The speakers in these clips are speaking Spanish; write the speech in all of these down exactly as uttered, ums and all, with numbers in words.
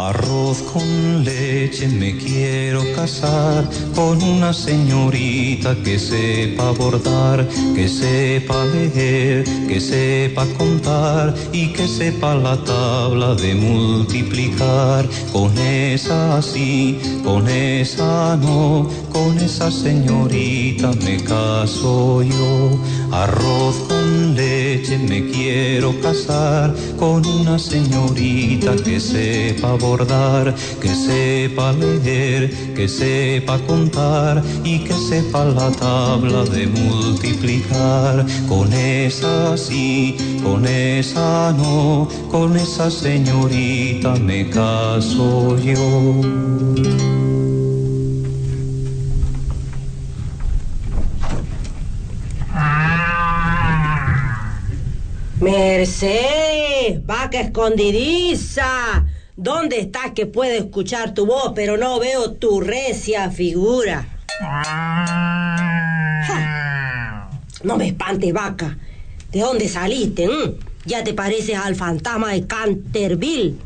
Arroz con leche, me quiero casar con una señorita que sepa bordar, que sepa leer, que sepa contar y que sepa la tabla de multiplicar. Con esa sí, con esa no, con esa señorita me caso yo. Arroz con leche, me quiero casar con una señorita que sepa bordar, que sepa leer, que sepa contar y que sepa la tabla de multiplicar. Con esa sí, con esa no, con esa señorita me caso yo. Mercedes, vaca escondidiza, ¿dónde estás que puedo escuchar tu voz, pero no veo tu recia figura? ¡Ja! No me espantes, vaca. ¿De dónde saliste? ¿Mm? Ya te pareces al fantasma de Canterville.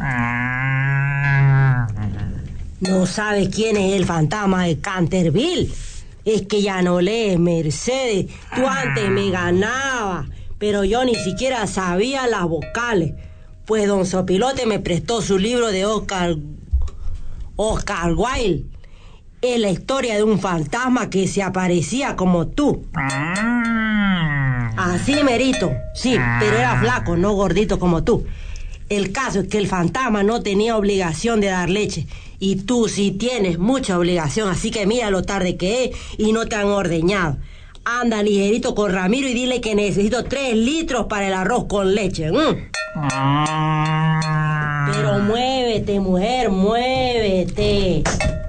¿No sabes quién es el fantasma de Canterville? Es que ya no lees, Mercedes. Tú antes me ganabas, pero yo ni siquiera sabía las vocales, pues don Sopilote me prestó su libro de Oscar Oscar Wilde. Es la historia de un fantasma que se aparecía como tú. Así merito, sí, pero era flaco, no gordito como tú. El caso es que el fantasma no tenía obligación de dar leche, y tú sí tienes mucha obligación, así que mira lo tarde que es y no te han ordeñado. Anda ligerito con Ramiro y dile que necesito tres litros para el arroz con leche. Mm. Pero muévete, mujer, muévete.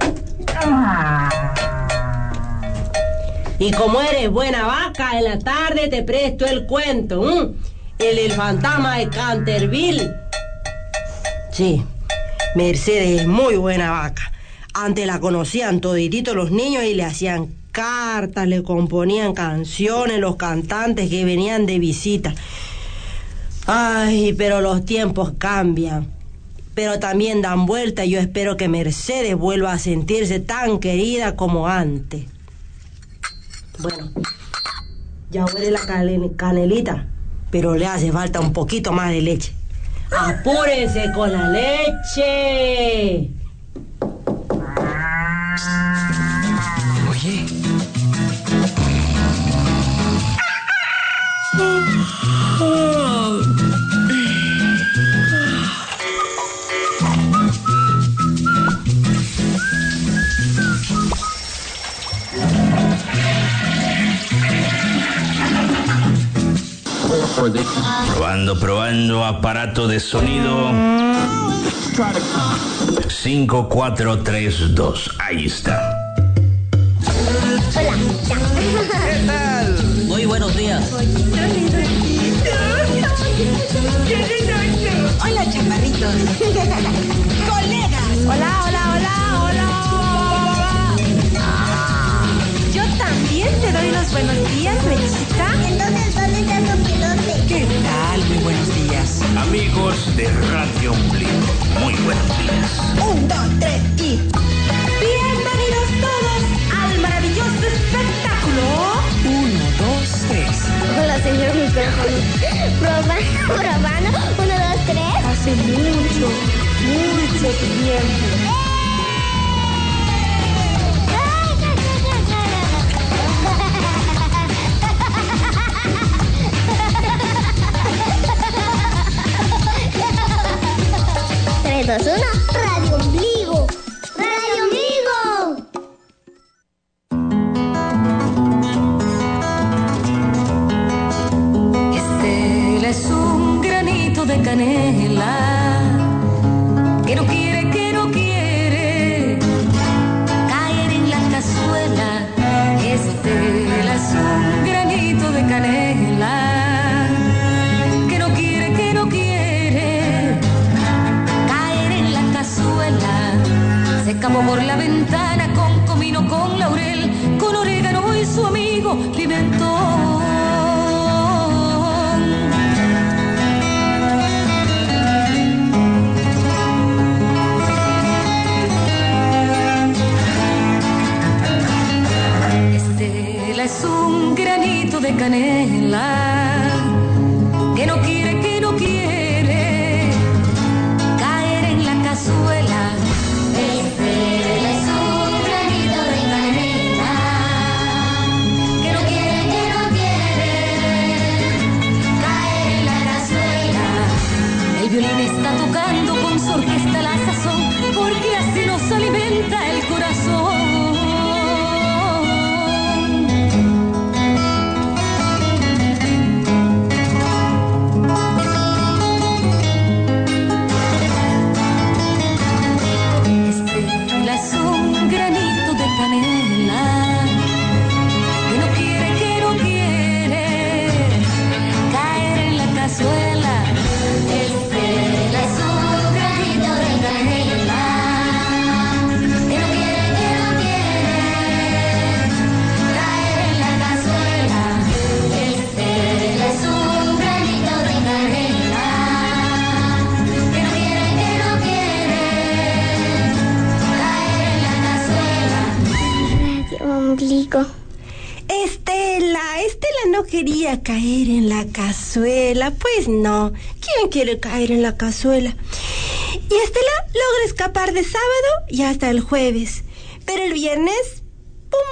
Y como eres buena vaca, en la tarde te presto el cuento. ¿Mm? El, el fantasma de Canterville. Sí, Mercedes es muy buena vaca. Antes la conocían todititos los niños y le hacían cartas, le componían canciones los cantantes que venían de visita. Ay, pero los tiempos cambian, pero también dan vuelta, y yo espero que Mercedes vuelva a sentirse tan querida como antes. Bueno, ya huele la canelita, pero le hace falta un poquito más de leche. ¡Apúrense con la leche! Oye. Probando, probando, aparato de sonido. cinco, cuatro, tres, dos. Ahí está. Hola. ¿Qué tal? Muy buenos días. Hola, chaparritos. Colegas. Hola, hola, hola, hola. Yo también te doy los buenos días, Mechita. Entonces, ¿dónde está Sopilote? ¿Qué tal? Muy buenos días. Amigos de Radio Ombligo, muy buenos días. Un, dos, tres y... Bienvenidos todos al maravilloso espectáculo. Uno, dos, tres. Hola, señor micrófono. Probando, probando. Uno, dos, tres. Hace mucho, mucho tiempo. tres, dos, uno. Radio Ombligo. Radio Ombligo. Este es un granito de canela que no quiere, que no quiere caer en la cazuela. Este es un granito de canela que no quiere, que no quiere caer en la cazuela. Se escapó por la ventana con comino, con laurel, con orégano y su amigo pimentón. canela, que no quiere, que no quiere caer en la cazuela. Este es un granito de canela, que no quiere, que no quiere caer en la cazuela. El violín está tocando con su orquesta la sazón, porque así nos alimenta el corazón. Estela, Estela no quería caer en la cazuela. Pues no, ¿quién quiere caer en la cazuela? Y Estela logra escapar de sábado y hasta el jueves. Pero el viernes, ¡pum!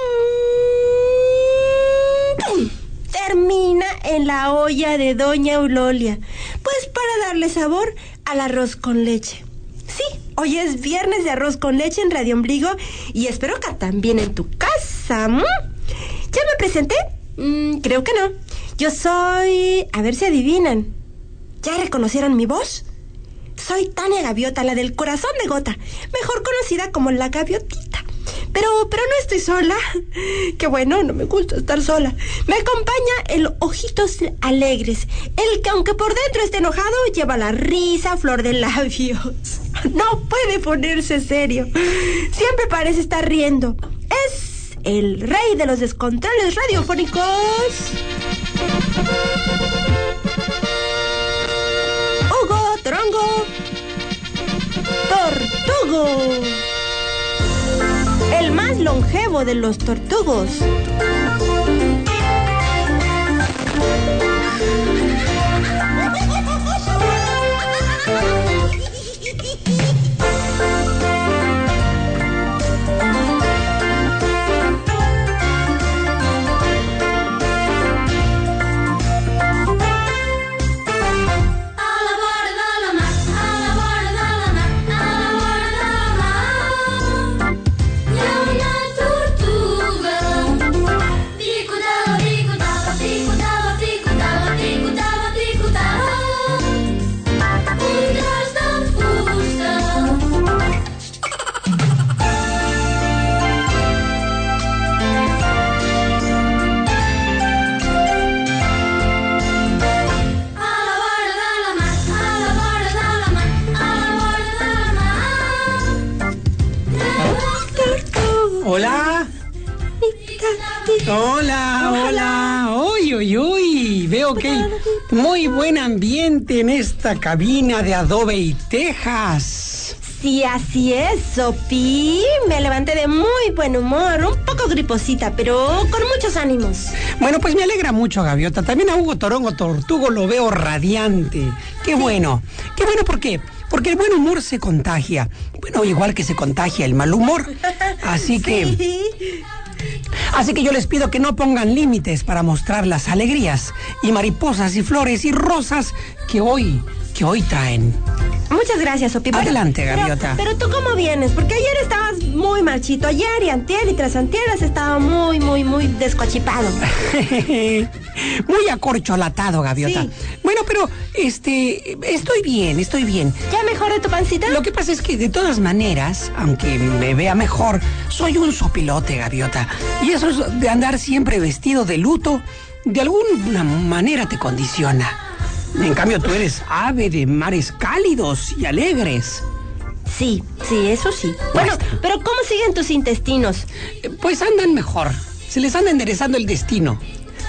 ¡pum! Termina en la olla de Doña Eulolia. Pues para darle sabor al arroz con leche. Sí, hoy es viernes de arroz con leche en Radio Ombligo y espero que también en tu casa. ¿Mm? ¿Ya me presenté? Mm, creo que no. Yo soy... A ver si adivinan. ¿Ya reconocieron mi voz? Soy Tania Gaviota, la del corazón de gota, mejor conocida como la Gaviotita. Pero, pero no estoy sola. Qué bueno, no me gusta estar sola. Me acompaña el Ojitos Alegres, el que aunque por dentro esté enojado, lleva la risa a flor de labios. No puede ponerse serio. Siempre parece estar riendo. Es el rey de los descontroles radiofónicos. Hugo Torongo Tortugo, el más longevo de los tortugos. Hola. Hola, hola. Uy, uy, uy. Veo que hay muy buen ambiente en esta cabina de adobe y tejas. Sí, así es, Sopi. Me levanté de muy buen humor, un poco griposita, pero con muchos ánimos. Bueno, pues me alegra mucho, Gaviota. También a Hugo Torongo Tortugo lo veo radiante. Qué bueno. Qué bueno, ¿por qué? Porque el buen humor se contagia. Bueno, igual que se contagia el mal humor. Así que... Sí. Así que yo les pido que no pongan límites para mostrar las alegrías y mariposas y flores y rosas que hoy, que hoy traen. Muchas gracias, Sopi. Bueno, adelante, Gaviota. Pero, pero tú cómo vienes, porque ayer estabas muy marchito. Ayer y antier y tras antier has estado muy, muy, muy descochipado. Muy acorcholatado, Gaviota. Sí. Bueno, pero, este, estoy bien, estoy bien. ¿Ya mejor de tu pancita? Lo que pasa es que, de todas maneras, aunque me vea mejor, soy un sopilote, Gaviota. Y eso es de andar siempre vestido de luto, de alguna manera te condiciona. En cambio, tú eres ave de mares cálidos y alegres. Sí, sí, eso sí. Bueno, pero ¿cómo siguen tus intestinos? Pues andan mejor. Se les anda enderezando el destino.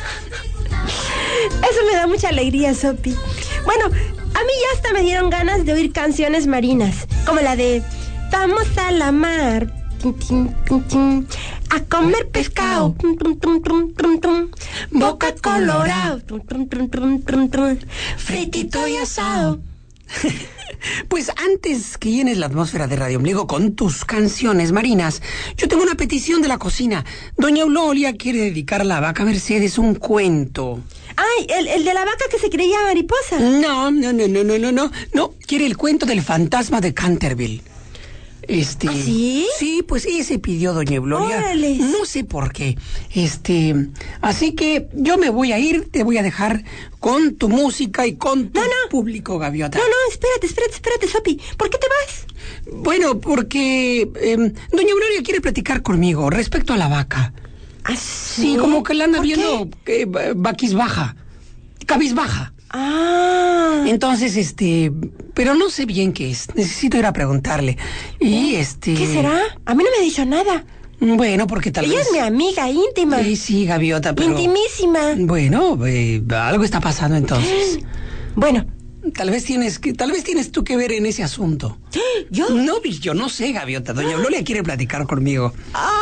Eso me da mucha alegría, Sopi. Bueno, a mí ya hasta me dieron ganas de oír canciones marinas, como la de Vamos a la mar. a comer pescado. Tum, tum, tum, tum, tum, tum. Boca colorado. Tum, tum, tum, tum, tum, tum. Fritito y asado. Pues antes que llenes la atmósfera de Radio Ombligo con tus canciones marinas, yo tengo una petición de la cocina. Doña Eulolia quiere dedicar a la vaca Mercedes un cuento. Ay, el, el de la vaca que se creía mariposa. No, no, no, no, no, no, no. No, quiere el cuento del fantasma de Canterville. Este. ¿Ah, sí? Sí, pues ese pidió doña Eulolia. Órale. No sé por qué. Este. Así que yo me voy a ir, te voy a dejar con tu música y con tu no, no. público, Gaviota. No, no, espérate, espérate, espérate, Sopi. ¿Por qué te vas? Bueno, porque eh, doña Eulolia quiere platicar conmigo respecto a la vaca. ¿Ah, sí? Sí, como que la anda viendo eh, vaquisbaja, cabizbaja. Ah. Entonces, este, pero no sé bien qué es. Necesito ir a preguntarle. Y este. ¿Qué será? A mí no me ha dicho nada. Bueno, porque tal Ella vez. es mi amiga íntima. Sí, sí, Gaviota, pero. Intimísima. Bueno, eh, algo está pasando entonces. Bueno. Tal vez tienes que, tal vez tienes tú que ver en ese asunto. ¿Yo? No, yo no sé, Gaviota. Doña Eulolia quiere platicar conmigo. Ah.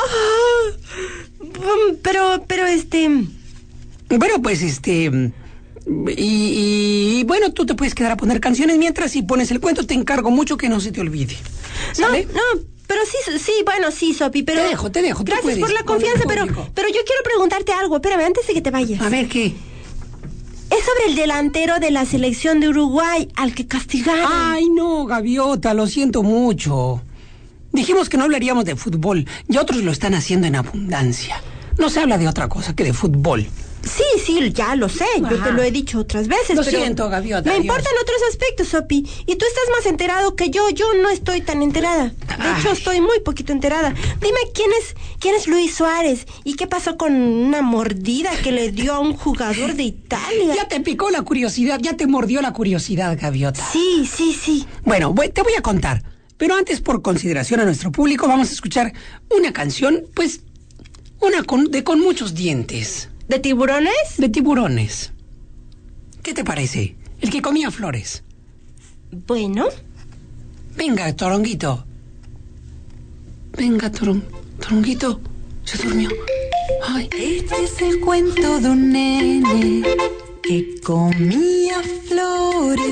Pero, pero este. Bueno, pues este. Y, y bueno, tú te puedes quedar a poner canciones mientras y pones el cuento. Te encargo mucho que no se te olvide. ¿Sale? No, no, pero sí, sí, bueno, sí, Sopi, pero... Te dejo, te dejo. Gracias puedes, por la confianza, pero, pero yo quiero preguntarte algo. Espérame, antes de que te vayas. A ver, ¿qué? Es sobre el delantero de la selección de Uruguay, al que castigaron. Ay, no, Gaviota, lo siento mucho. Dijimos que no hablaríamos de fútbol y otros lo están haciendo en abundancia. No se habla de otra cosa que de fútbol. Sí, sí, ya lo sé. Ajá. Yo te lo he dicho otras veces. Lo pero siento, Gaviota. Me adiós. importan otros aspectos, Sopi. Y tú estás más enterado que yo. Yo no estoy tan enterada. De Ay. hecho, estoy muy poquito enterada. Dime, ¿quién es, quién es Luis Suárez? ¿Y qué pasó con una mordida que le dio a un jugador de Italia? Ya te picó la curiosidad, ya te mordió la curiosidad, Gaviota. Sí, sí, sí. Bueno, te voy a contar. Pero antes, por consideración a nuestro público, vamos a escuchar una canción, pues, una con, de con muchos dientes. ¿De tiburones? De tiburones. ¿Qué te parece? El que comía flores. Bueno. Venga, Toronguito. Venga, toron, Toronguito. Se durmió. Ay. Este es el cuento de un nene que comía flores.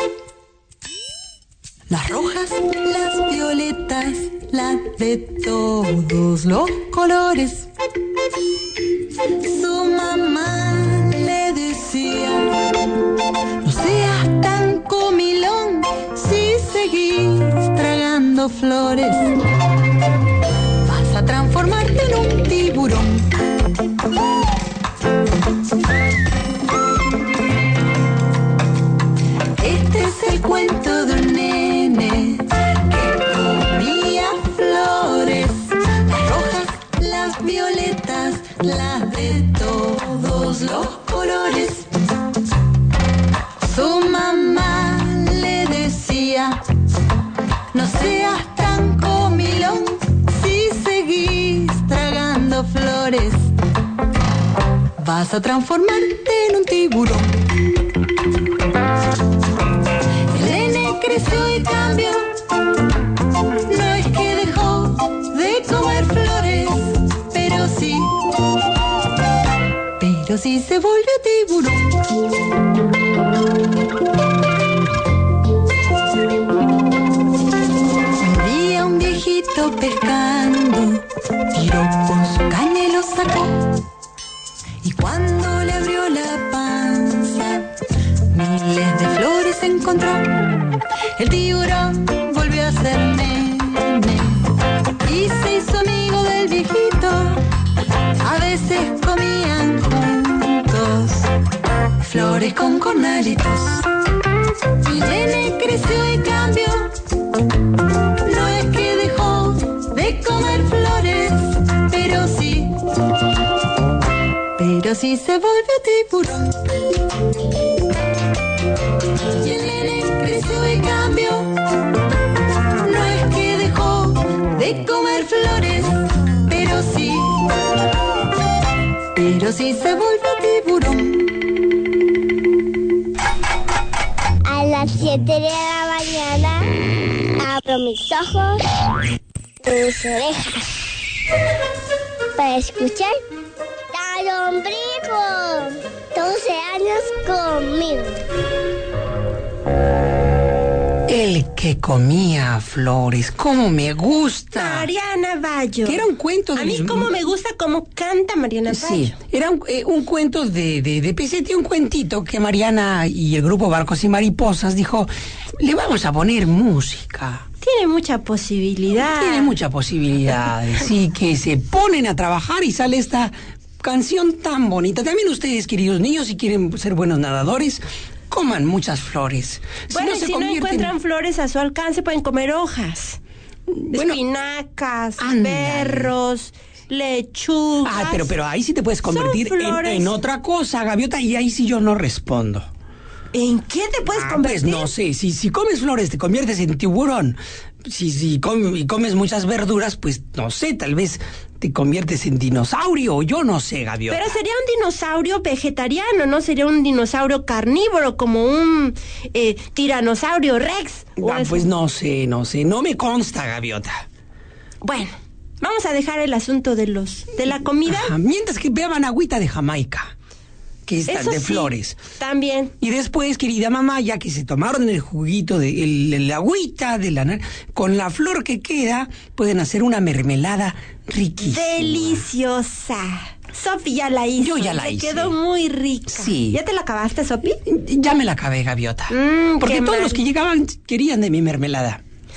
Las rojas, las violetas, las de todos los colores. Su mamá le decía: no seas tan comilón si seguís tragando flores. Vas a transformarte en un tiburón. Este es el cuento de un nene que comía flores. Las rojas, las violetas, las de todos los colores. Su mamá le decía: no seas tan comilón si seguís tragando flores. Vas a transformarte en un tiburón. El nene creció y cambió. No es que dejó de comer flores, pero sí, pero sí se volvió tiburón. Un día un viejito pescando tiró con su caña y lo sacó. Y cuando le abrió la panza, miles de flores encontró. El tiburón volvió a ser nene y se hizo amigo del viejito. A veces comían juntos flores con cornalitos. El nene creció y cambió. No es que dejó de comer flores, pero sí, pero sí se volvió tiburón. Y el nene creció y cambió. No es que dejó de comer flores, pero sí, pero sí se volvió tiburón. A las siete de la mañana abro mis ojos, tus orejas. para escuchar al ombligo. doce años conmigo. El que comía flores, cómo me gusta. Mariana Bayo. Que era un cuento de... A mí los... cómo me gusta cómo canta Mariana Bayo. Sí, era un, eh, un cuento de, de, de Pesete, un cuentito que Mariana y el grupo Barcos y Mariposas dijo, le vamos a poner música. Tiene mucha posibilidad. Tiene mucha posibilidad, sí, que se ponen a trabajar y sale esta canción tan bonita. También ustedes, queridos niños, si quieren ser buenos nadadores, coman muchas flores. Bueno, si no, se si convierten... no encuentran flores a su alcance, pueden comer hojas. Bueno, espinacas, ándale. Berros, lechugas. Ah, pero, pero ahí sí te puedes convertir en, en otra cosa, Gaviota, y ahí sí yo no respondo. ¿En qué te puedes ah, convertir? Pues no sé, si, si comes flores te conviertes en tiburón. Si, si com, y comes muchas verduras, pues no sé, tal vez te conviertes en dinosaurio, yo no sé, Gaviota. Pero sería un dinosaurio vegetariano, ¿no? Sería un dinosaurio carnívoro, como un eh, tiranosaurio rex. Ah, pues no sé, no sé, no me consta, Gaviota. Bueno, vamos a dejar el asunto de los de la comida. Ajá, mientras que beban agüita de Jamaica, que es de sí, flores. También. Y después, querida mamá, ya que se tomaron el juguito de el, el agüita de la con la flor que queda, pueden hacer una mermelada riquísima. Deliciosa. Sofi ya la hizo. Yo ya la Se hice. Quedó muy rica. Sí. ¿Ya te la acabaste, Sofi? Ya me la acabé, Gaviota. Mm, Porque todos mal. los que llegaban querían de mi mermelada.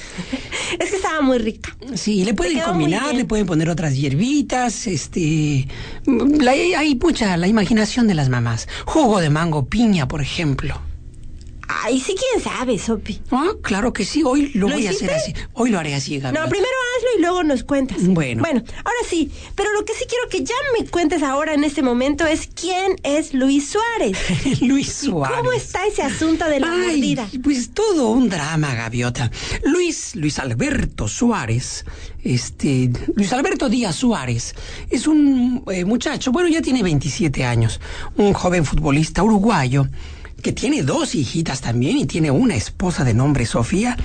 Es que estaba muy rica. Sí, le pueden combinar, le pueden poner otras hierbitas, este... La, hay mucha, la imaginación de las mamás. Jugo de mango, piña, por ejemplo. Ay, sí, quién sabe, Sopi. Ah, claro que sí, hoy lo, ¿Lo voy hiciste? a hacer así. Hoy lo haré así, Gabriela. No, primero hazlo y luego nos cuentas. Bueno. Bueno, ahora sí, pero lo que sí quiero que ya me cuentes ahora en este momento es quién es Luis Suárez. Luis Suárez. ¿Y cómo está ese asunto de la Ay, mordida? Pues todo un drama, Gaviota. Luis, Luis Alberto Suárez, este, Luis Alberto Díaz Suárez, es un eh, muchacho, bueno, ya tiene veintisiete años, un joven futbolista uruguayo, que tiene dos hijitas también y tiene una esposa de nombre Sofía.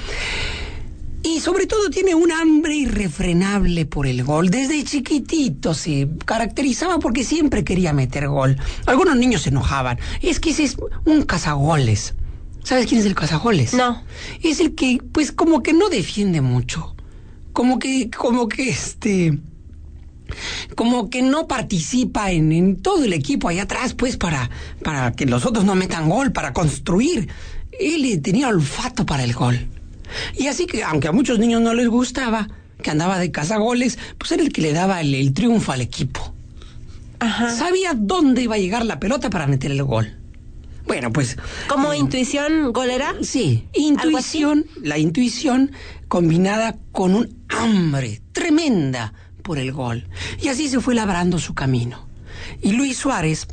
Y sobre todo tiene un hambre irrefrenable por el gol. Desde chiquitito se caracterizaba porque siempre quería meter gol. Algunos niños se enojaban. Es que ese es un cazagoles. ¿Sabes quién es el cazagoles? No. Es el que, pues, como que no defiende mucho. Como que, como que este... como que no participa en, en todo el equipo allá atrás, pues, para, para que los otros no metan gol, para construir. Él tenía olfato para el gol. Y así que, aunque a muchos niños no les gustaba, que andaba de cazagoles, pues era el que le daba el, el triunfo al equipo. Ajá. Sabía dónde iba a llegar la pelota para meter el gol. Bueno, pues... ¿Como eh, intuición golera? Sí, intuición, la intuición combinada con un hambre tremenda por el gol. Y así se fue labrando su camino. Y Luis Suárez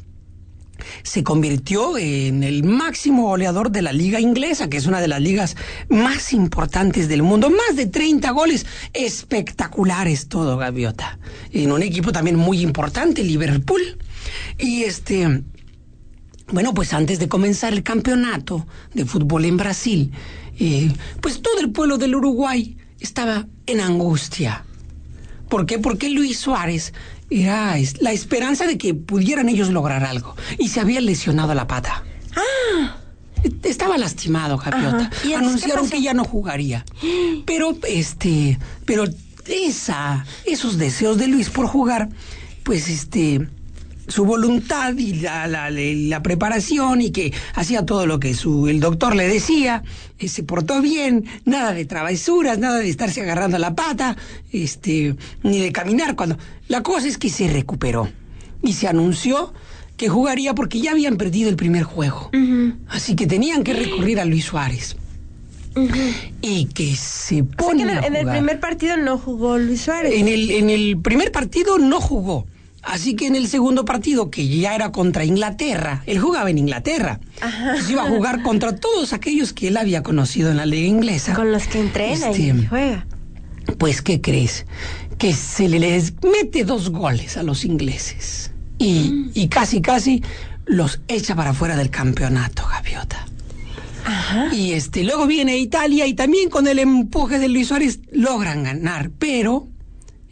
se convirtió en el máximo goleador de la liga inglesa, que es una de las ligas más importantes del mundo. Más de treinta goles espectaculares todo, Gaviota. En un equipo también muy importante, Liverpool. Y este... Bueno, pues antes de comenzar el campeonato de fútbol en Brasil, eh, pues todo el pueblo del Uruguay estaba en angustia. ¿Por qué? Porque Luis Suárez era la esperanza de que pudieran ellos lograr algo. Y se había lesionado la pata. ¡Ah! Estaba lastimado, Gaviota. Anunciaron que ya no jugaría. Pero, este... Pero esa... Esos deseos de Luis por jugar, pues, este... su voluntad y la, la, la preparación y que hacía todo lo que su el doctor le decía, eh, se portó bien, nada de travesuras, nada de estarse agarrando la pata, este, ni de caminar. Cuando la cosa es que se recuperó y se anunció que jugaría porque ya habían perdido el primer juego. Uh-huh. Así que tenían que recurrir a Luis Suárez. Uh-huh. Y que se pone o sea que en, el, a jugar. En el primer partido no jugó Luis Suárez. En el, en el primer partido no jugó. Así que en el segundo partido, que ya era contra Inglaterra, él jugaba en Inglaterra. Ajá. Pues iba a jugar contra todos aquellos que él había conocido en la liga inglesa. Con los que entrena este, y juega. Pues, ¿qué crees? Que se les mete dos goles a los ingleses. Y, mm. y casi, casi los echa para afuera del campeonato, Gaviota. Ajá. Y este, luego viene Italia y también con el empuje de Luis Suárez logran ganar, pero...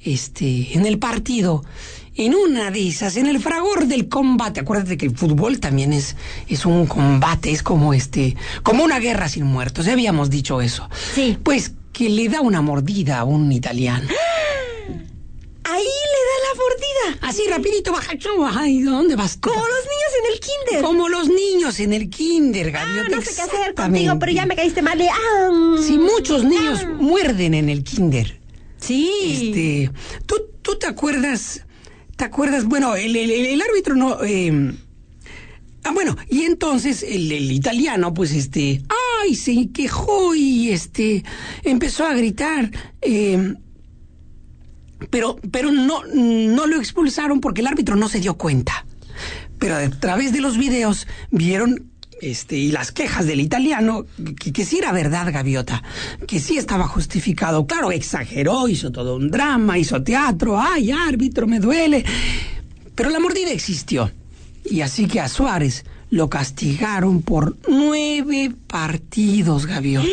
este, en el partido, en una de esas, en el fragor del combate, acuérdate que el fútbol también es, es un combate, es como este, como una guerra sin muertos, ya habíamos dicho eso. Sí. Pues que le da una mordida a un italiano. Ahí le da la mordida. Así rapidito, baja, ay, ¿dónde vas? Como los niños en el kinder. Como los niños en el kinder, Gaviota. Ah, no sé qué hacer contigo, pero ya me caíste mal. Y, ah, sí, muchos niños ah. muerden en el kinder. Sí. Este, ¿tú, tú te acuerdas? ¿Te acuerdas? Bueno, el, el, el árbitro no... Eh, ah, bueno, y entonces el, el italiano, pues, este... ¡Ay! Se quejó y, este... Empezó a gritar. Eh, pero pero no, no lo expulsaron porque el árbitro no se dio cuenta. Pero a través de los videos vieron... Este, y las quejas del italiano, que, que sí era verdad, Gaviota, que sí estaba justificado. Claro, exageró, hizo todo un drama, hizo teatro, ay, árbitro, me duele. Pero la mordida existió. Y así que a Suárez lo castigaron por nueve partidos, Gaviota.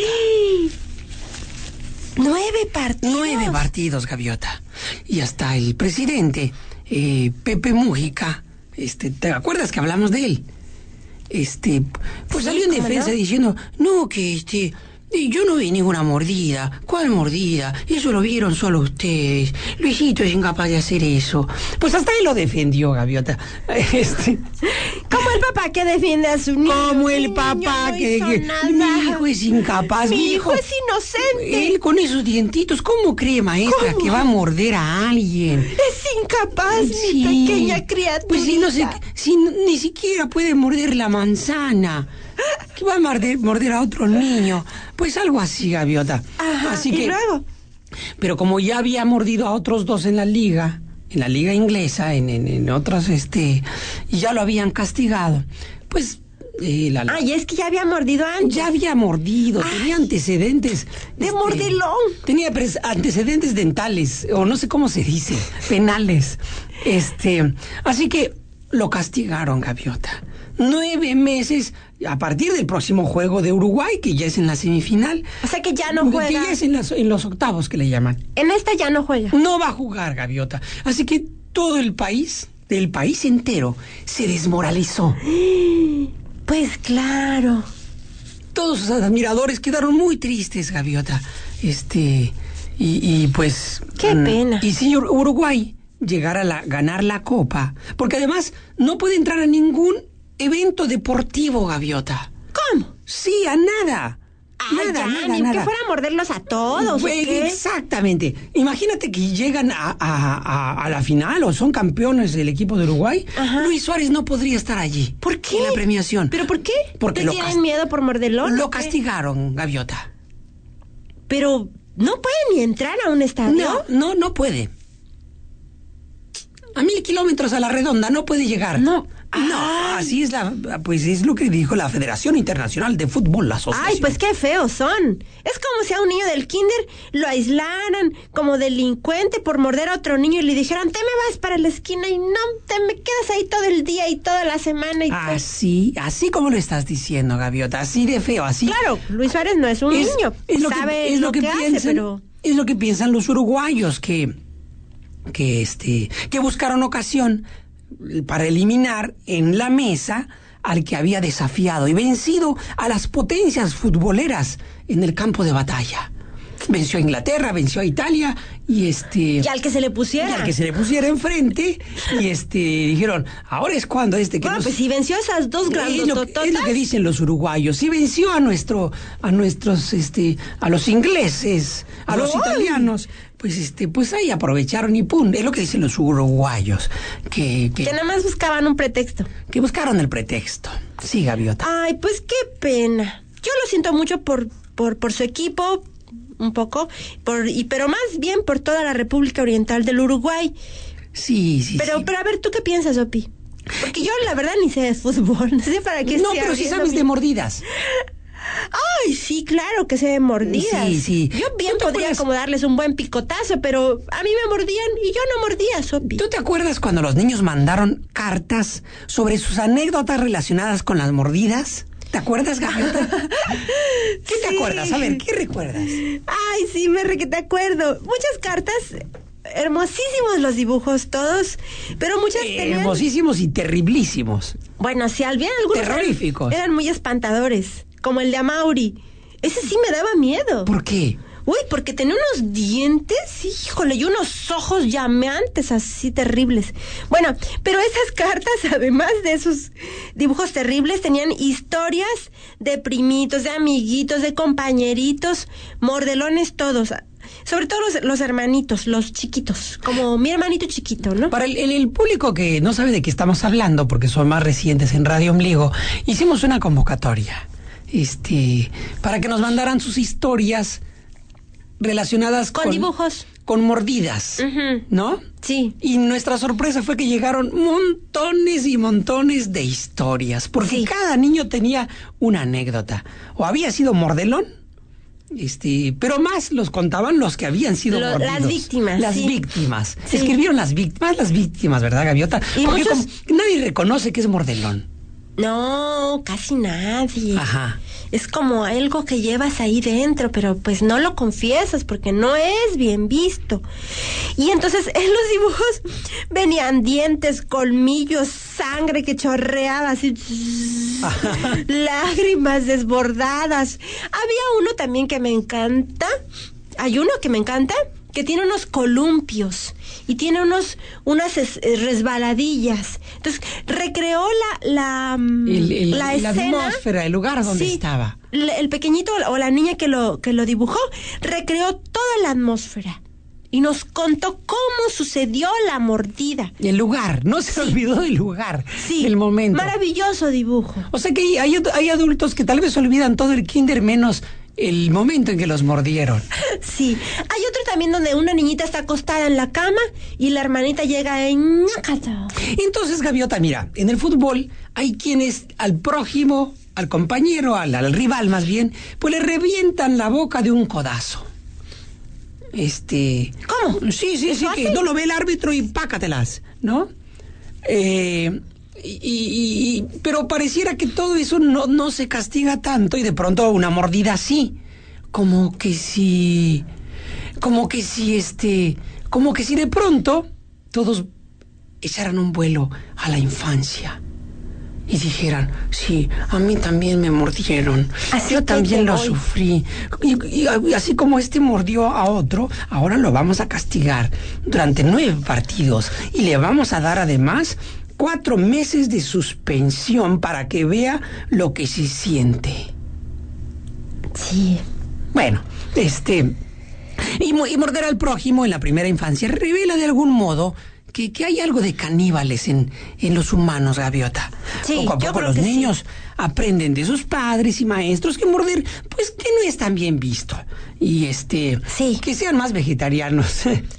¿Nueve partidos? Nueve partidos, Gaviota. Y hasta el presidente, eh, Pepe Mújica, este, ¿te acuerdas que hablamos de él? Este, pues sí, salió en defensa no? diciendo, no, que este, yo no vi ninguna mordida. ¿Cuál mordida? Eso lo vieron solo ustedes. Luisito es incapaz de hacer eso. Pues hasta él lo defendió, Gaviota. Este, como el papá que defiende a su niño. Como el papá no que, que mi hijo es incapaz. Mi, mi hijo, hijo es inocente. Él con esos dientitos, ¿cómo cree, maestra, ¿Cómo? que va a morder a alguien? Es incapaz, sí. mi pequeña criatura. Pues si no se, si ni siquiera puede morder la manzana, ¿qué va a morder, morder a otro niño? Pues algo así, Gaviota. Ajá, así ¿y que, luego? Pero como ya había mordido a otros dos en la liga, en la liga inglesa, en, en, en otras, este, y ya lo habían castigado, pues... Eh, la, Ay, es que ya había mordido antes. Ya había mordido, Ay, tenía antecedentes. De este, mordilón. Tenía pres- antecedentes dentales, o no sé cómo se dice, penales. Este, así que lo castigaron, Gaviota. Nueve meses a partir del próximo juego de Uruguay, que ya es en la semifinal. O sea que ya no juega. Que ya es en, las, en los octavos que le llaman. En esta ya no juega. No va a jugar, Gaviota. Así que todo el país, el país entero, se desmoralizó. Pues claro. Todos sus admiradores quedaron muy tristes, Gaviota. Este, y, y pues... Qué mm, pena. Y si Uruguay llegara a la, ganar la Copa, porque además no puede entrar a ningún evento deportivo, Gaviota. ¿Cómo? Sí, a nada. Ay, nada, ya, nada, ni nada. que fuera a morderlos a todos. Pues, ¿o qué? Exactamente. Imagínate que llegan a, a, a, a la final o son campeones del equipo de Uruguay. Ajá. Luis Suárez no podría estar allí. ¿Por qué? En la premiación. ¿Pero por qué? Porque ¿Te lo tienen cast- miedo por morderlo? Lo castigaron, Gaviota. Pero no puede ni entrar a un estadio. No, no, no puede. A mil kilómetros a la redonda no puede llegar. No. No, Ay. así es la, pues es lo que dijo la Federación Internacional de Fútbol, la asociación. Ay, pues qué feos son. Es como si a un niño del kinder lo aislaran como delincuente por morder a otro niño y le dijeran, te me vas para la esquina y no, te me quedas ahí todo el día y toda la semana. Y así, así como lo estás diciendo, Gaviota, así de feo, así. Claro, Luis Suárez no es un es, niño, es lo sabe que, es lo, lo que, que piensan, hace, pero... Es lo que piensan los uruguayos, que, que, este, que buscaron ocasión para eliminar en la mesa al que había desafiado y vencido a las potencias futboleras en el campo de batalla. Venció a Inglaterra, venció a Italia y este... Y al que se le pusiera. Y al que se le pusiera enfrente y este dijeron, ahora es cuando este que bueno, nos... pues si venció a esas dos grandes es lo, es lo que dicen los uruguayos. Si venció a nuestro, a nuestros, este, a los ingleses, a los ¡Ay! italianos, pues este, pues ahí aprovecharon y pum, es lo que dicen los uruguayos, que, que, Que nada más buscaban un pretexto. que buscaron el pretexto. Sí, Gaviota. Ay, pues qué pena. Yo lo siento mucho por, por, por su equipo, un poco, por, y pero más bien por toda la República Oriental del Uruguay. Sí, sí, Pero, sí. pero a ver, ¿tú qué piensas, Opi? Porque yo la verdad ni sé de fútbol, no sé para qué No, estoy pero sí abriendo sabes mi- de mordidas. Ay, sí, claro que sé de mordidas. Sí, sí. Yo bien ¿Tú te podría acuerdas? como darles un buen picotazo, pero a mí me mordían y yo no mordía, Sopi. ¿Tú te acuerdas cuando los niños mandaron cartas sobre sus anécdotas relacionadas con las mordidas? ¿Te acuerdas, Gaviota? ¿Qué te Sí. acuerdas? A ver, ¿qué recuerdas? Ay, sí, me re que te acuerdo. Muchas cartas hermosísimos los dibujos todos, pero muchas Eh, tenían... hermosísimos y terriblísimos. Bueno, sí, al bien algunos Terroríficos. Eran, eran muy espantadores, como el de Amaury. Ese sí me daba miedo. ¿Por qué? Uy, porque tenía unos dientes, híjole, y unos ojos llameantes así terribles. Bueno, pero esas cartas, además de esos dibujos terribles, tenían historias de primitos, de amiguitos, de compañeritos, mordelones todos. Sobre todo los, los hermanitos, los chiquitos, como mi hermanito chiquito, ¿no? Para el, el, el público que no sabe de qué estamos hablando, porque son más recientes en Radio Ombligo, hicimos una convocatoria, este, para que nos mandaran sus historias relacionadas con, con dibujos, con mordidas, uh-huh. ¿no? Sí. Y nuestra sorpresa fue que llegaron montones y montones de historias, porque sí. cada niño tenía una anécdota, o había sido mordelón, este, pero más los contaban los que habían sido Lo, mordidos. Las víctimas. Las sí. víctimas. Sí. Escribieron las víctimas, las víctimas, ¿verdad, Gaviota? Y porque muchos... como nadie reconoce que es mordelón. No, casi nadie. Ajá. Es como algo que llevas ahí dentro, pero pues no lo confiesas porque no es bien visto. Y entonces en los dibujos venían dientes, colmillos, sangre que chorreaba así, lágrimas desbordadas. Había uno también que me encanta, hay uno que me encanta, que tiene unos columpios y tiene unos unas es, resbaladillas. Entonces recreó la la, el, el, la, la escena, atmósfera, el lugar donde sí, estaba. El pequeñito o la niña que lo que lo dibujó recreó toda la atmósfera y nos contó cómo sucedió la mordida. El lugar, no se sí. olvidó del lugar, sí, el momento. Maravilloso dibujo. O sea que hay, hay adultos que tal vez olvidan todo el kinder menos el momento en que los mordieron. Sí. Hay otro también donde una niñita está acostada en la cama y la hermanita llega en... Entonces, Gaviota, mira, en el fútbol hay quienes al prójimo, al compañero, al, al rival más bien, pues le revientan la boca de un codazo. Este... ¿Cómo? Sí, sí, sí, que no lo ve el árbitro y pácatelas, ¿no? Eh... Y, y, y, pero pareciera que todo eso no, no se castiga tanto y de pronto una mordida sí, como que si, como que si este, como que si de pronto todos echaran un vuelo a la infancia y dijeran, sí, a mí también me mordieron, así yo también lo voy. sufrí y, y, y así como este mordió a otro, ahora lo vamos a castigar durante nueve partidos y le vamos a dar además cuatro meses de suspensión para que vea lo que se siente. Sí. Bueno, este... Y, y morder al prójimo en la primera infancia revela de algún modo que, que hay algo de caníbales en, en los humanos, Gaviota. Sí, poco a poco los niños sí. aprenden de sus padres y maestros que morder, pues que no es tan bien visto. Y este... Sí. Que sean más vegetarianos.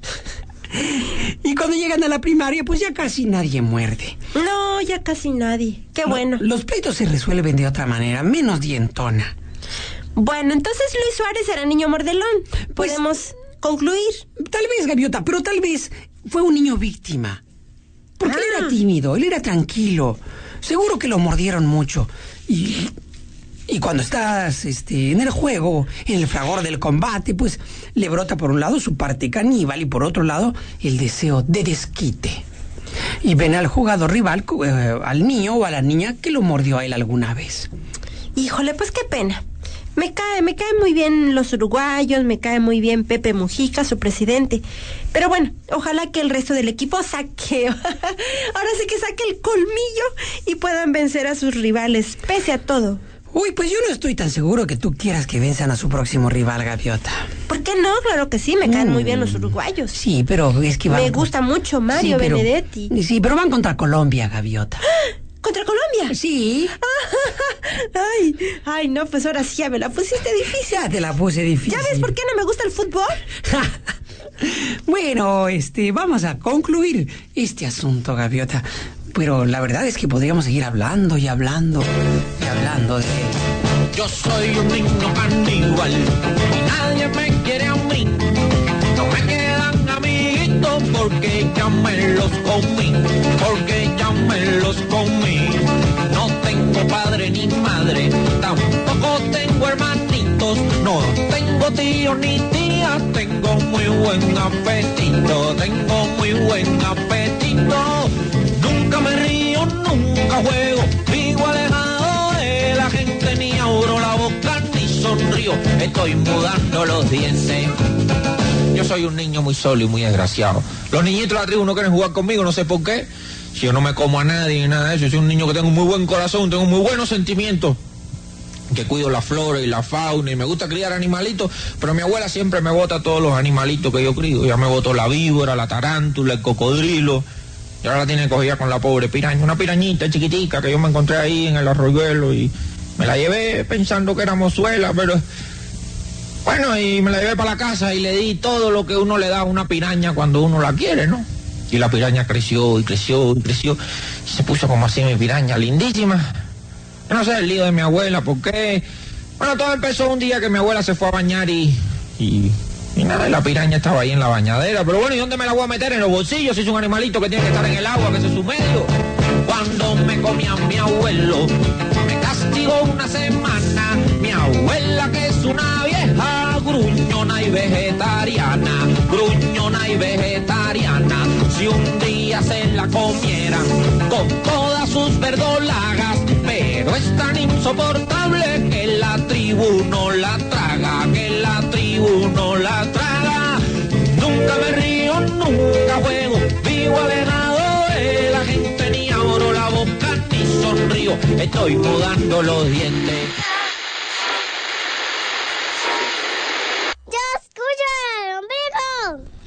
Y cuando llegan a la primaria, pues ya casi nadie muerde. No, ya casi nadie. Qué no, bueno. Los pleitos se resuelven de otra manera, menos dientona. Bueno, entonces Luis Suárez era niño mordelón. Pues, podemos concluir. Tal vez, Gaviota, pero tal vez fue un niño víctima. Porque ah. él era tímido, él era tranquilo. Seguro que lo mordieron mucho. Y... Y cuando estás este, en el juego, en el fragor del combate, pues le brota por un lado su parte caníbal y por otro lado el deseo de desquite. Y ven al jugador rival, eh, al niño o a la niña que lo mordió a él alguna vez. Híjole, pues qué pena. Me cae, me caen muy bien los uruguayos, me cae muy bien Pepe Mujica, su presidente. Pero bueno, ojalá que el resto del equipo saque, ahora sí que saque el colmillo y puedan vencer a sus rivales, pese a todo. Uy, pues yo no estoy tan seguro que tú quieras que venzan a su próximo rival, Gaviota. ¿Por qué no? Claro que sí, me caen mm. muy bien los uruguayos. Sí, pero es que van... Me gusta mucho Mario sí, pero, Benedetti. Sí, pero van contra Colombia, Gaviota. ¿Contra Colombia? Sí. ay, ay, no, pues ahora sí ya me la pusiste difícil. Ya te la puse difícil. ¿Ya ves por qué no me gusta el fútbol? Bueno, este, vamos a concluir este asunto, Gaviota. Pero la verdad es que podríamos seguir hablando y hablando y hablando de... Yo soy un niño caníbal y nadie me quiere a mí. No me quedan amiguitos porque ya me los comí, porque ya me los comí. No tengo padre ni madre, tampoco tengo hermanitos, no tengo tío ni tía, días tengo muy buen apetito, tengo muy buen apetito. Nunca me río, nunca juego, vivo alejado de la gente, ni abro la boca ni sonrío, estoy mudando los dientes. Yo soy un niño muy solo y muy desgraciado. Los niñitos de la tribu no quieren jugar conmigo, no sé por qué. Si yo no me como a nadie ni nada de eso, yo soy un niño que tengo muy buen corazón, tengo muy buenos sentimientos, que cuido la flora y la fauna y me gusta criar animalitos, pero mi abuela siempre me bota todos los animalitos que yo crío. Ya me botó la víbora, la tarántula, el cocodrilo, y ahora la tiene cogida con la pobre piraña, una pirañita chiquitica que yo me encontré ahí en el arroyuelo y me la llevé pensando que era mozuela, pero bueno, y me la llevé para la casa y le di todo lo que uno le da a una piraña cuando uno la quiere, ¿no? Y la piraña creció y creció y creció y se puso como así mi piraña, lindísima. Yo no sé el lío de mi abuela, ¿por qué? Bueno, todo empezó un día que mi abuela se fue a bañar y... y, y nada, la piraña estaba ahí en la bañadera. Pero bueno, ¿y dónde me la voy a meter? ¿En los bolsillos? Si es un animalito que tiene que estar en el agua, que ese es su medio. Cuando me comía mi abuelo, me castigó una semana. Mi abuela, que es una vieja gruñona y vegetariana, gruñona y vegetariana. Si un día se la comieran con todas sus verdolagas, pero es tan insoportable que la tribu no la traga, que la tribu no la traga. Nunca me río, nunca juego, vivo alejado de la gente, ni abro la boca ni sonrío, estoy mudando los dientes. ¡Yo escucho el ombligo!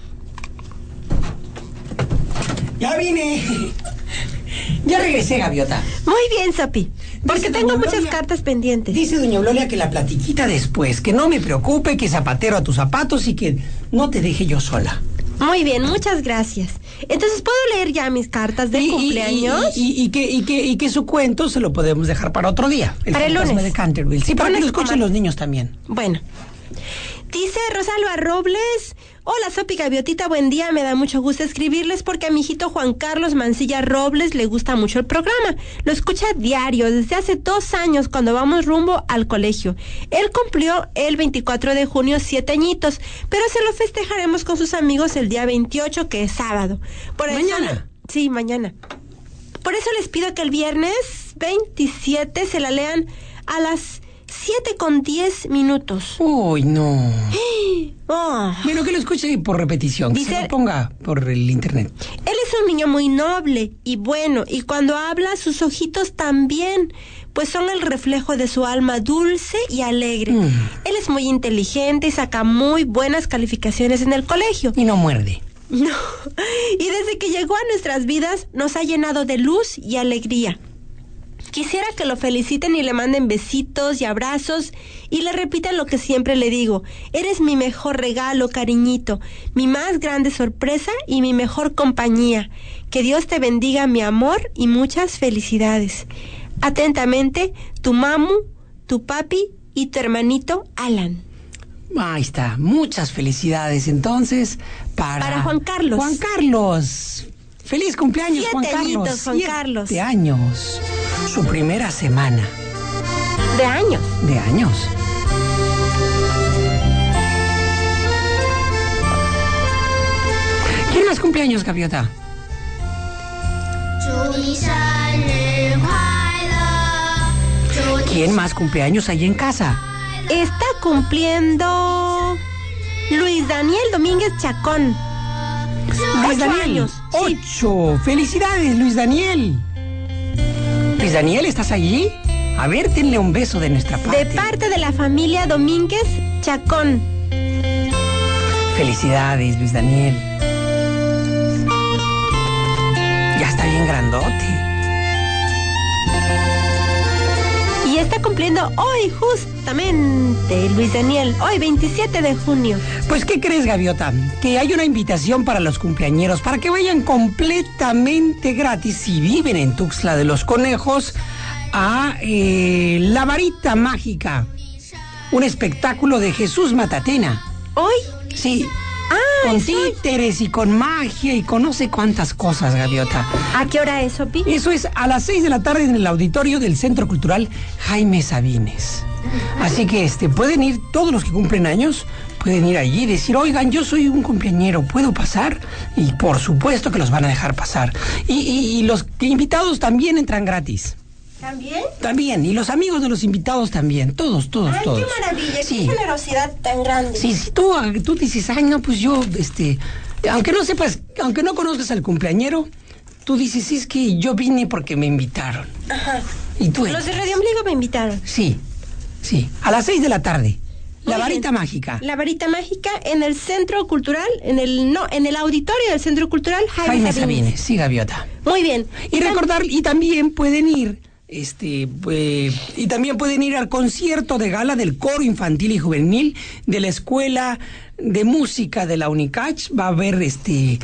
Ya vine. Ya regresé, Gaviota. Muy bien, Sopi, porque Dice tengo doña muchas Gloria- cartas pendientes. Dice doña Gloria que la platiquita después, que no me preocupe, que zapatero a tus zapatos y que no te deje yo sola. Muy bien, muchas gracias. Entonces, ¿puedo leer ya mis cartas de Y- y- cumpleaños? Y, y- y que, y, que, y que su cuento se lo podemos dejar para otro día. Para el fantasma lunes. de Canterville. Sí, para que Lunes, lo escuchen Omar. los niños también. Bueno. Dice Rosalba Robles: hola, Sopi Gaviotita, buen día. Me da mucho gusto escribirles porque a mi hijito Juan Carlos Mancilla Robles le gusta mucho el programa. Lo escucha diario desde hace dos años cuando vamos rumbo al colegio. Él cumplió el veinticuatro de junio siete añitos, pero se lo festejaremos con sus amigos el día veintiocho, que es sábado. Por eso- ¿Mañana? Sí, mañana. Por eso les pido que el viernes veintisiete se la lean a las siete con diez minutos. Uy, no. Oh. Bueno, que lo escuche por repetición, que Dice- se lo ponga por el internet. Él es un niño muy noble y bueno, y cuando habla sus ojitos también, pues son el reflejo de su alma dulce y alegre. Mm. Él es muy inteligente y saca muy buenas calificaciones en el colegio. Y no muerde. No. Y desde que llegó a nuestras vidas nos ha llenado de luz y alegría. Quisiera que lo feliciten y le manden besitos y abrazos y le repitan lo que siempre le digo: eres mi mejor regalo, cariñito, mi más grande sorpresa y mi mejor compañía. Que Dios te bendiga, mi amor, y muchas felicidades. Atentamente, tu mamu, tu papi y tu hermanito Alan. Ahí está. Muchas felicidades entonces para... Para Juan Carlos. Juan Carlos. Feliz cumpleaños, Siete Juan Carlos. añitos, Juan Siete Carlos. años. Su primera semana De años. de años. ¿Quién más cumpleaños, Gaviota? ¿Quién más cumpleaños ahí en casa? Está cumpliendo Luis Daniel Domínguez Chacón. Luis Ocho Daniel. años. Sí. Ocho. Felicidades, Luis Daniel. Luis Daniel, ¿estás allí? A ver, denle un beso de nuestra parte. De parte de la familia Domínguez Chacón. Felicidades, Luis Daniel. Ya está bien grandote. Y está cumpliendo hoy justamente Luis Daniel, hoy veintisiete de junio. Pues, ¿qué crees, Gaviota? Que hay una invitación para los cumpleañeros para que vayan completamente gratis, si viven en Tuxtla de los Conejos, a eh, La Varita Mágica, un espectáculo de Jesús Matatena. ¿Hoy? Sí. Ah, Con es hoy. títeres y con magia y con no sé cuántas cosas, Gaviota. ¿A qué hora es, Sopi? Eso es a las seis de la tarde en el auditorio del Centro Cultural Jaime Sabines. Así que este pueden ir todos los que cumplen años, pueden ir allí y decir, oigan, yo soy un cumpleañero, ¿puedo pasar? Y por supuesto que los van a dejar pasar. Y, y, y los invitados también entran gratis. ¿También? También, y los amigos de los invitados también, todos, todos, ay, todos. Qué maravilla, sí. Qué generosidad tan grande. Sí, si tú, tú dices, ay, no, pues yo, este, aunque no sepas, aunque no conozcas al cumpleañero, tú dices, sí, es que yo vine porque me invitaron. Ajá. Y tú Los de Radio Ombligo me invitaron. Sí, sí, a las seis de la tarde. Muy la varita bien. mágica. La varita mágica en el Centro Cultural, en el no, en el auditorio del Centro Cultural Jaime, Jaime Sabines. Sabines, sí, Gaviota. Muy bien. Y recordar, y también pueden ir, este, eh, y también pueden ir al concierto de gala del coro infantil y juvenil de la Escuela de Música de la UNICACH. Va a haber, este,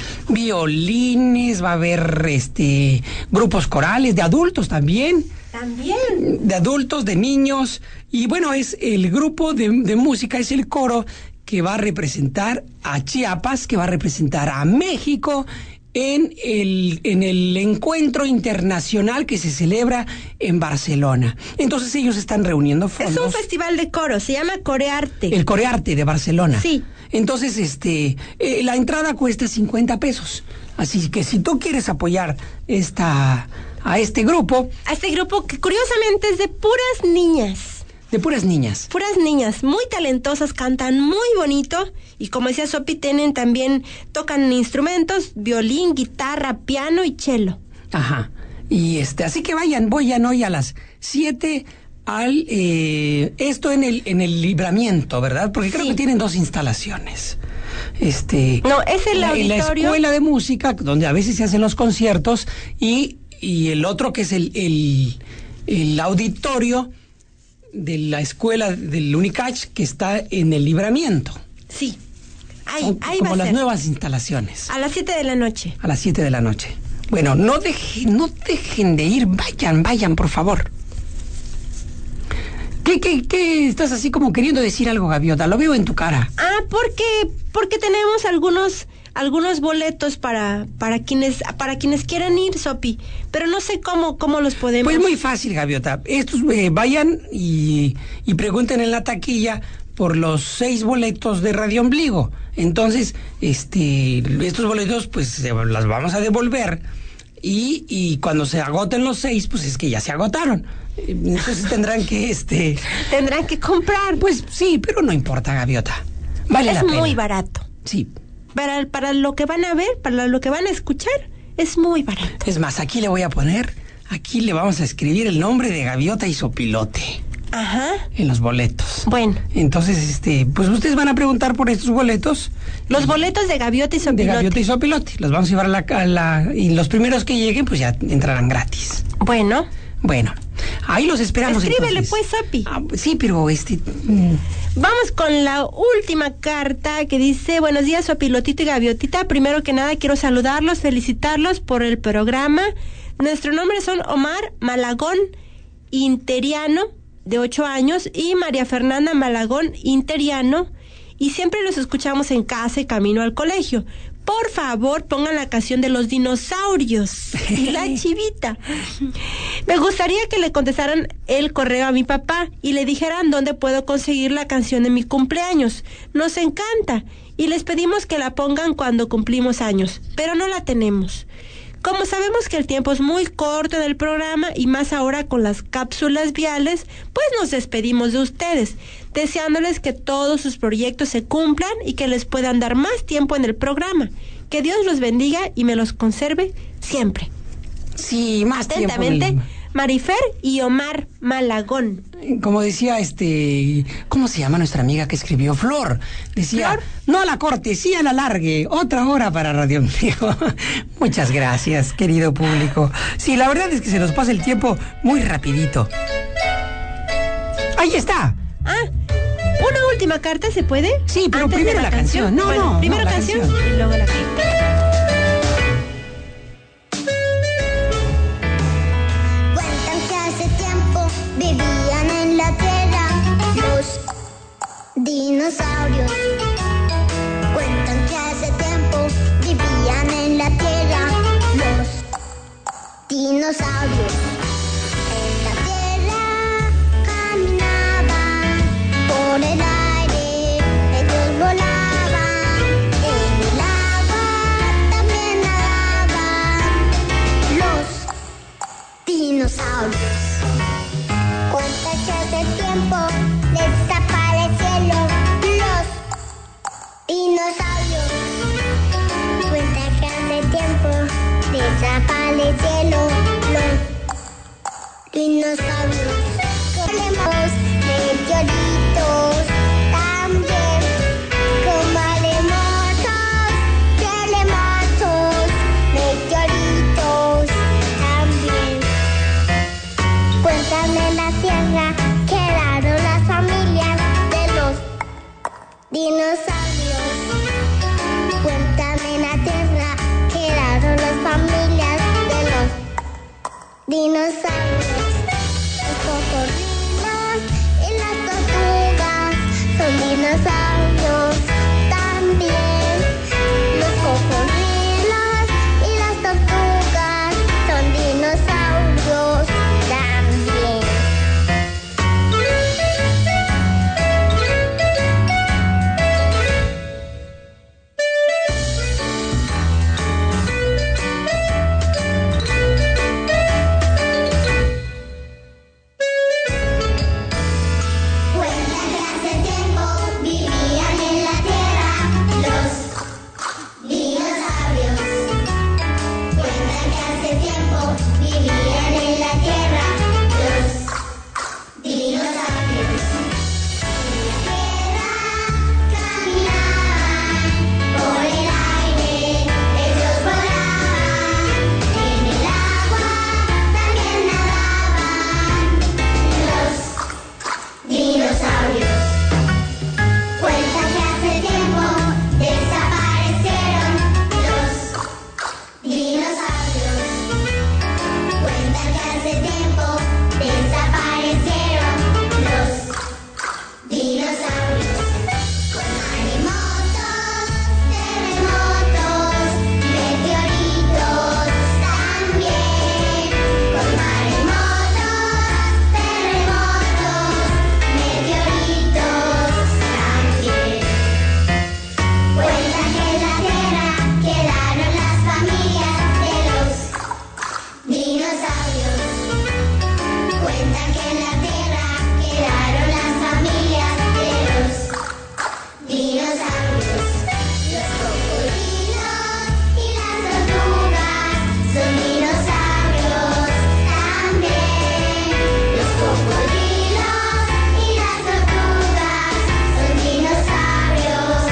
violines, va a haber, este, grupos corales de adultos también. También. De adultos, de niños. Y bueno, es el grupo de, de música, es el coro que va a representar a Chiapas, que va a representar a México en el, en el encuentro internacional que se celebra en Barcelona. Entonces ellos están reuniendo fondos. Es un festival de coro, se llama Corearte. El Corearte de Barcelona. Sí. Entonces, este, eh, la entrada cuesta cincuenta pesos. Así que si tú quieres apoyar esta, a este grupo. A este grupo que curiosamente es de puras niñas. De puras niñas. Puras niñas, muy talentosas, cantan muy bonito. Y como decía Sopi, tienen también, tocan instrumentos, violín, guitarra, piano y cello. Ajá. Y este, así que vayan, vayan hoy a las siete al, eh, esto en el, en el Libramiento, ¿verdad? Porque creo sí. que tienen dos instalaciones. Este. No, es el la, auditorio. La escuela de música, donde a veces se hacen los conciertos, y, y el otro que es el, el, el auditorio de la escuela del UNICACH, que está en el Libramiento. Sí. Ahí, Son ahí como va a las ser. nuevas instalaciones. A las siete de la noche. A las siete de la noche. Bueno, no dejen, no dejen de ir, vayan, vayan, por favor. ¿Qué, qué, qué estás así como queriendo decir algo, Gaviota? Lo veo en tu cara. Ah, porque, porque tenemos algunos, algunos boletos para, para quienes, para quienes quieran ir, Sopi. Pero no sé cómo, cómo los podemos. Pues muy fácil, Gaviota. Estos eh, vayan y, y pregunten en la taquilla por los seis boletos de Radio Ombligo. Entonces, este, estos boletos, pues, se, las vamos a devolver. Y, y cuando se agoten los seis, pues es que ya se agotaron. Entonces tendrán que, este... Tendrán que comprar. Pues sí, pero no importa, Gaviota. Vale es la pena. Es muy barato. Sí. Para, para lo que van a ver, para lo que van a escuchar, es muy barato. Es más, aquí le voy a poner, aquí le vamos a escribir el nombre de Gaviota y Sopilote. Ajá. En los boletos. Bueno. Entonces, este, pues ustedes van a preguntar por estos boletos. Los y, boletos de Gaviota y Sopilote. De Gaviota y Sopilote. Los vamos a llevar a la, a la... Y los primeros que lleguen, pues ya entrarán gratis. Bueno. Bueno, ahí los esperamos. Escríbele entonces. pues, Sopi. Ah, sí, pero este... Mm. Vamos con la última carta que dice: buenos días, Sopilotito y Gaviotita. Primero que nada quiero saludarlos, felicitarlos por el programa. Nuestros nombres son Omar Malagón Interiano, de ocho años, y María Fernanda Malagón Interiano, y siempre los escuchamos en casa y camino al colegio. Por favor, pongan la canción de los dinosaurios y la chivita. Me gustaría que le contestaran el correo a mi papá y le dijeran dónde puedo conseguir la canción de mi cumpleaños. Nos encanta y les pedimos que la pongan cuando cumplimos años, pero no la tenemos. Como sabemos que el tiempo es muy corto en el programa y más ahora con las cápsulas viales, pues nos despedimos de ustedes, deseándoles que todos sus proyectos se cumplan y que les puedan dar más tiempo en el programa. Que Dios los bendiga y me los conserve siempre. Sí, más tiempo. Atentamente, Marifer y Omar Malagón. Como decía, este, ¿cómo se llama nuestra amiga que escribió? Flor. Decía, ¿Flor? No a la corte, sí a la largue. Otra hora para Radio Ombligo. Muchas gracias, querido público. Sí, la verdad es que se nos pasa el tiempo muy rapidito. ¡Ahí está! Ah, ¿una última carta se puede? Sí, pero Antes primero de la, la canción. canción. No, bueno, no, primero no, la canción, canción y luego la carta. Vivían en la tierra los dinosaurios. Cuentan que hace tiempo vivían en la tierra los dinosaurios. En la tierra caminaban por el aire, ellos volaban. desaparecieron los dinosaurios. Comemos meteoritos también, como maremotos, terremotos, meteoritos también. Cuéntame en la tierra quedaron las familias de los dinosaurios. Cuéntame en la tierra quedaron las familias de los dinosaurios. Los cocodrilos y las tortugas son dinosaurios también. Los cocodrilos y las tortugas son dinosaurios también. Cuenta que hace tiempo vivían en la tierra los dinosaurios. Cuenta que hace tiempo vivían en la tierra los dinosaurios. En la tierra caminaban, por el aire ellos volaban, en el agua también nadaban los dinosaurios. Cuenta que hace tiempo desaparecieron los dinosaurios. Cuenta que hace tiempo desaparecieron los dinosaurios. Con maremotos, terremotos, meteoritos también. Con maremotos, terremotos, meteoritos también. Cuenta que en la tierra quedaron las familias de los dinosaurios. Cuenta que en la tierra quedaron las familias de los dinosaurios. Los cocodrilos y las tortugas son dinosaurios también. Los cocodrilos y las tortugas son dinosaurios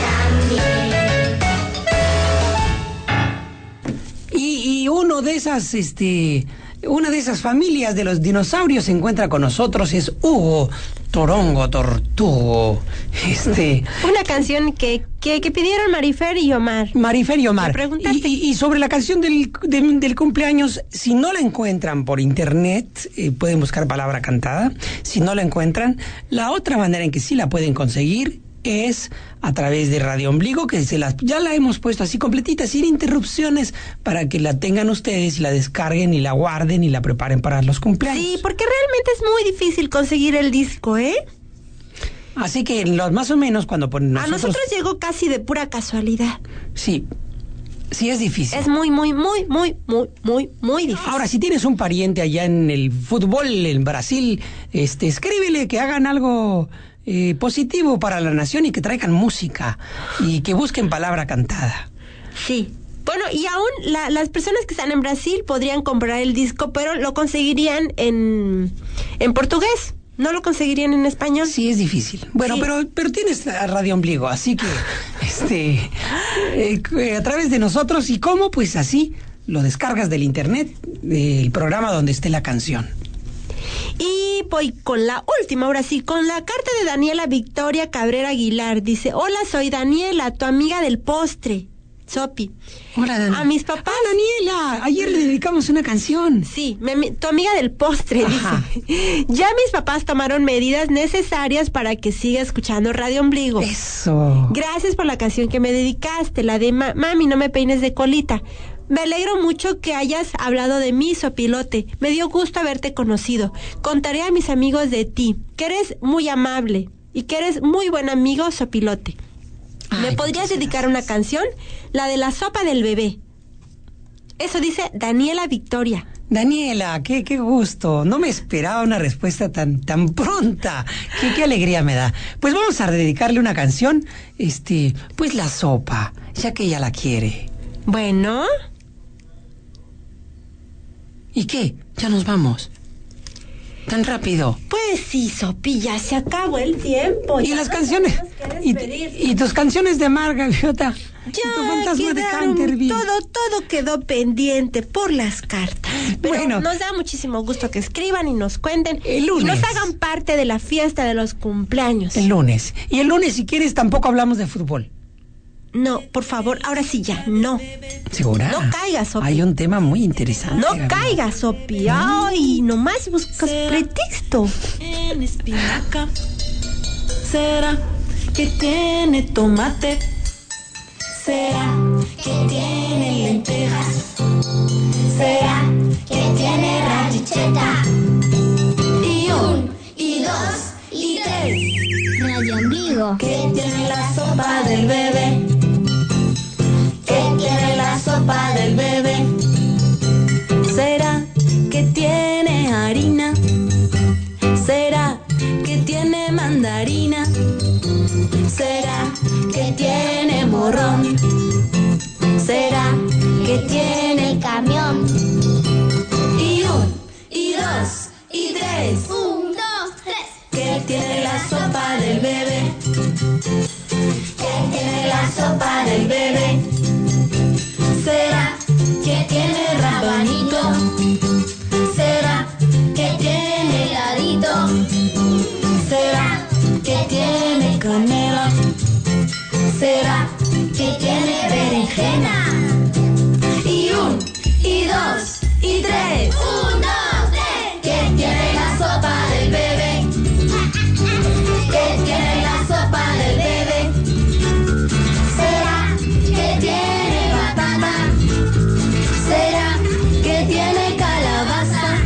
también. Y, y uno de esas, este, una de esas familias de los dinosaurios se encuentra con nosotros, es Hugo Torongo Tortugo. Este, Una canción que, que, que pidieron Marifer y Omar. Marifer y Omar. Me preguntaste. Y, y- y sobre la canción del, de- del cumpleaños, si no la encuentran por internet, eh, pueden buscar Palabra Cantada. Si no la encuentran, la otra manera en que sí la pueden conseguir es a través de Radio Ombligo, que se las, ya la hemos puesto así completita, sin interrupciones, para que la tengan ustedes y la descarguen y la guarden y la preparen para los cumpleaños. Sí, porque realmente es muy difícil conseguir el disco, ¿eh? Así que los más o menos cuando por nosotros... A nosotros llegó casi de pura casualidad. Sí, sí es difícil. Es muy, muy, muy, muy, muy, muy, muy difícil. Ahora, si tienes un pariente allá en el fútbol en Brasil, este, escríbele que hagan algo eh, positivo para la nación y que traigan música y que busquen Palabra Cantada. Sí. Bueno, y aún la- las personas que están en Brasil podrían comprar el disco, pero lo conseguirían en, en portugués. No lo conseguirían en español. Sí, es difícil. Bueno, Sí. pero pero tienes a Radio Ombligo, así que este eh, a través de nosotros, y cómo, pues así lo descargas del internet, del programa donde esté la canción. Y voy con la última, ahora sí, con la carta de Daniela Victoria Cabrera Aguilar. Dice: hola, soy Daniela, tu amiga del postre. Sopi. Hola, Daniela. A mis papás. Ah, Daniela, ayer le dedicamos una canción. Sí, mi ami- tu amiga del postre, Ajá. dice. Ya mis papás tomaron medidas necesarias para que siga escuchando Radio Ombligo. Eso. Gracias por la canción que me dedicaste, la de Ma- Mami, no me peines de colita. Me alegro mucho que hayas hablado de mí, Sopilote. Me dio gusto haberte conocido. Contaré a mis amigos de ti, que eres muy amable y que eres muy buen amigo, Sopilote. ¿Me Ay, podrías muchas dedicar gracias. una canción? La de la sopa del bebé. Eso dice Daniela Victoria. Daniela, qué, qué gusto. No me esperaba una respuesta tan, tan pronta. Qué, qué alegría me da. Pues vamos a dedicarle una canción, este, pues la sopa, ya que ella la quiere. Bueno, ¿Y qué? Ya nos vamos. Tan rápido. Pues sí, Sopi, ya se acabó el tiempo. Y ya las no canciones. tenemos que Y, despedir. y tus canciones de Mar, Gaviota. Y tu Ya fantasma de quedaron, Canterville. todo, todo quedó pendiente por las cartas. Pero Bueno. nos da muchísimo gusto que escriban y nos cuenten. El lunes. Y nos hagan parte de la fiesta de los cumpleaños. El lunes. Y el lunes, si quieres, tampoco hablamos de fútbol. No, por favor, ahora sí ya, no. ¿Segura? No caigas, Sopi. Hay un tema muy interesante. No Gabriela. caigas, Sopi. Ay, nomás buscas pretexto. En espinaca. ¿Será que tiene tomate? ¿Será que tiene lentejas? ¿Será que tiene rancheta? Y un, y dos, y tres. Radio ombligo. ¿Qué tiene la sopa del bebé? ¿Qué tiene la sopa del bebé? ¿Será que tiene harina? ¿Será que tiene mandarina? ¿Será que tiene morrón? ¿Será que tiene El camión. y un, y dos, y tres? Un, dos, tres. ¿Qué tiene la sopa del bebé? ¿Qué tiene la sopa del bebé? ¿Será que tiene rabanito? ¿Será que tiene heladito? ¿Será que tiene canela? ¿Será que tiene berenjena? Y un, y dos, y tres. Un, dos, tres. ¿Qué tiene la sopa del bebé? ¿Qué tiene la sopa del bebé? ¿Será que tiene batata? ¿Será que tiene calabaza?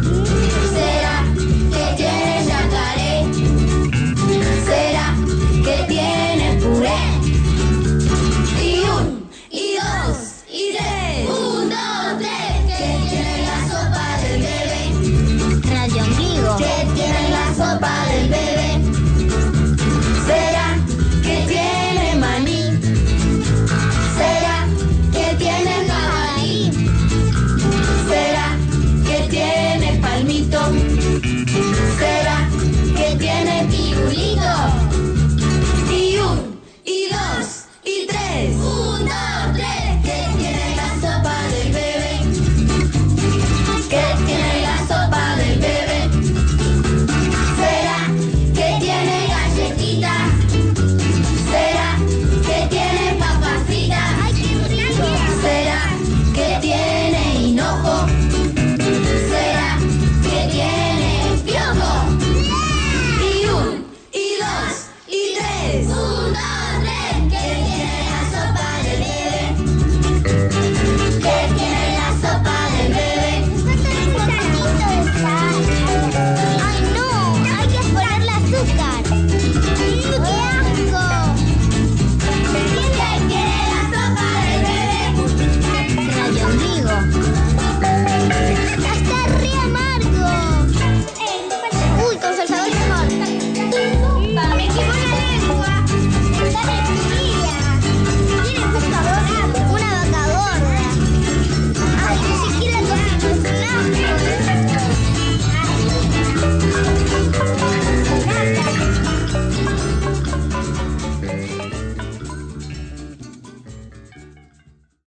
¿Será que tiene yacaré? ¿Será que tiene puré? Y un, y dos, y tres. Un, dos, tres. ¿Qué tiene la sopa del bebé? Radio ombligo. ¿Qué tiene la sopa del bebé? ¿Será que tiene maní? ¿Será que tiene jabalí? ¿Será que tiene palmito? ¿Será que tiene pirulito? Y un, y dos, y tres. Un, dos,